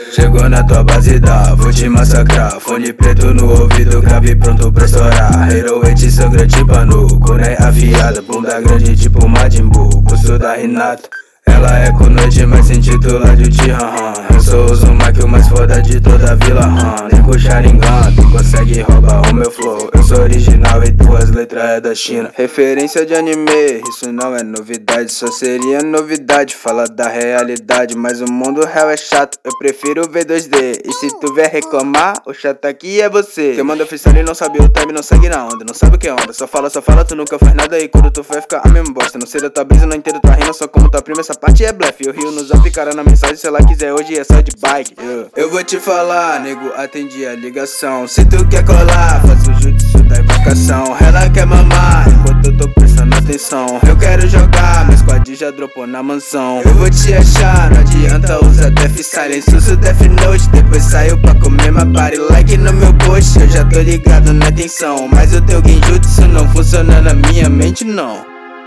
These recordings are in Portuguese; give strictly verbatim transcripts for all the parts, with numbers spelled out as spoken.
Chegou na tua base da, vou te massacrar. Fone preto no ouvido, grave pronto pra estourar. Heroete sangra tipo anu, kunai afiada. Bunda grande tipo Majin Buu, curso da Hinata. Ela é com noite, mas sem titular de Uchiha. Eu sou o Uzumaki, o mais foda de toda a vila. Han. Nem com Sharingan, tu consegue roubar o meu flow. Eu sou original e tuas letras é da China. Referência de anime, isso não é novidade. Só seria novidade, fala da realidade. Mas o mundo real é chato, eu prefiro ver dois D. E se tu vier reclamar, o chato aqui é você. Quem manda freestyle não sabe o time, não segue na onda. Não sabe o que é onda, só fala, só fala, tu nunca faz nada. E quando tu vai ficar a mesma bosta. Não sei da tua brisa, não entendo tua rima, só como tua prima. Essa parte é blefe, eu rio no zap, cara na mensagem. Se ela quiser hoje é só de bike, yeah. Eu vou te falar, nego, atendi a ligação. Se tu quer colar, faz o jutsu da invocação. Ela quer mamar, enquanto eu tô prestando atenção. Eu quero jogar, meu squad já dropou na mansão. Eu vou te achar, não adianta usar Death Silence. Uso Death Note, depois saiu pra comer my body. Like no meu post, eu já tô ligado na atenção. Mas o teu genjutsu não funciona na minha mente, não.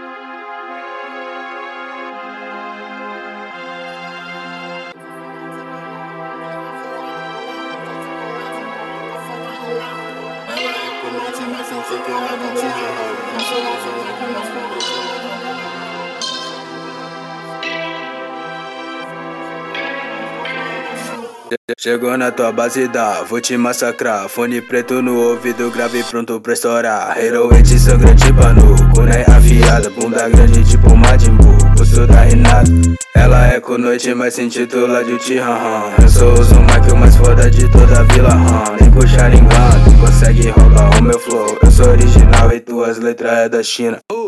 Chegou na tua base da, vou te massacrar. Fone preto no ouvido, grave pronto pra estourar. Heroete sangra tipo anu, kunai afiada. Bunda grande tipo Majin Buu, curso da Hinata. Ela é com noite, mas sem titular de Uchiha. Eu sou o Uzumaki, o mais foda de toda a vila. Han. Nem com Sharingan, tu consegue roubar o meu flow. Eu sou original e tuas letras é da China.